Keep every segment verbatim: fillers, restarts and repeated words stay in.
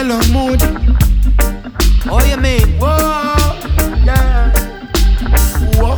follow mood. Oh, you mean? Whoa, yeah. Whoa.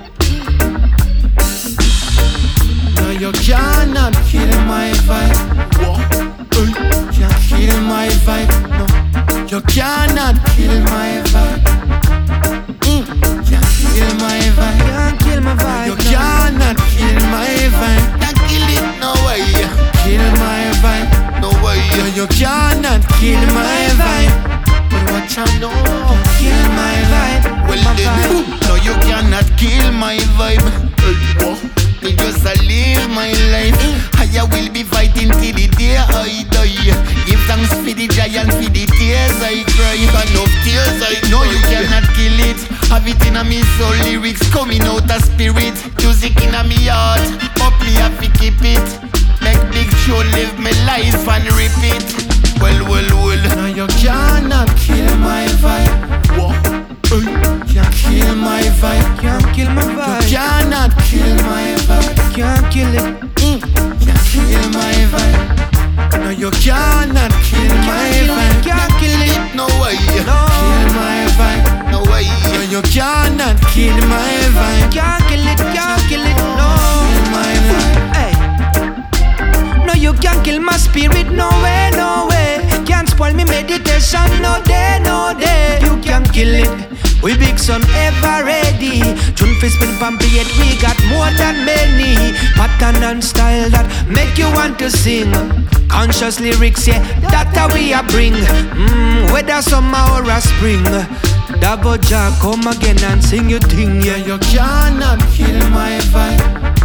No, you cannot kill my vibe. Whoa. Hey. Can't kill my vibe. No, you cannot kill my vibe. Mm. Can't kill my vibe. Can't kill my vibe. You cannot kill my vibe. Can't kill it, no way. Kill my vibe, no way. You, you cannot kill my vibe. But what you know? Kill my vibe. Well my then, vibe. no, you cannot kill my vibe. Me just a live my life. I will be fighting till the day I die. Give thanks for the giant, for the tears I cry. Enough tears I know you cannot kill it. Have it in a me soul, lyrics coming out of spirit. Music in a me heart, up me have to keep it. Make big show, live my life and repeat. Well, well, well. No, you cannot kill my vibe. Whoa. Hey. Can't kill my vibe. Can't kill my vibe. You cannot kill my vibe. Can't kill it. Mm. Can't kill my vibe. No, you cannot kill my vibe. Can't kill it. No way. No. Kill my vibe. No way. No, you cannot kill my vibe. Can't kill it. Can't kill it. No. Kill my vibe. Hey. No, you can't kill my spirit. No way, no way. Can't spoil me meditation. No day, no day. You can't kill it. We big son ever ready. Tune fist spin pumpy yet we got more than many. Pattern and style that make you want to sing. Conscious lyrics, yeah, that a we a bring. Mmm, whether summer or a spring. Double jack, come again and sing your thing, yeah. You cannot kill my vibe.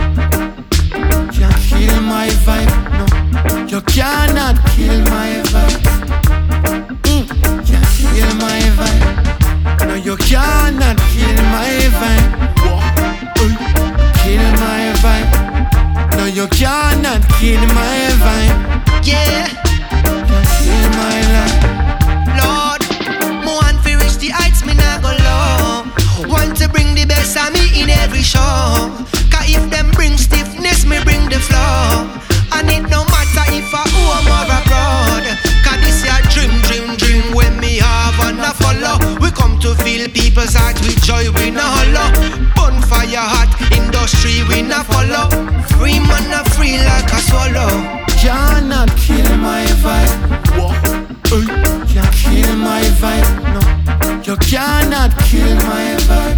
Can't kill my vibe, no. You cannot kill my vibe. Mm. Can't kill my vibe. No, you cannot kill my vibe. Hey. Kill my vibe. No, you cannot kill my vibe. Yeah, Can't kill my life. Lord, me want to reach the heights, me nah go low. Want to bring the best of me in every show. Cause if them bring stiffness, me bring the flow. And it no matter if I home or abroad. Cause this a dream, dream, dream when me have and a follow. We come to feel people's hearts with joy, we no hollow. Bonfire hot, industry we no follow. Free man a free like a swallow. Cannot kill my vibe. Whoa. Hey. Can't kill my vibe. No, you cannot kill my vibe.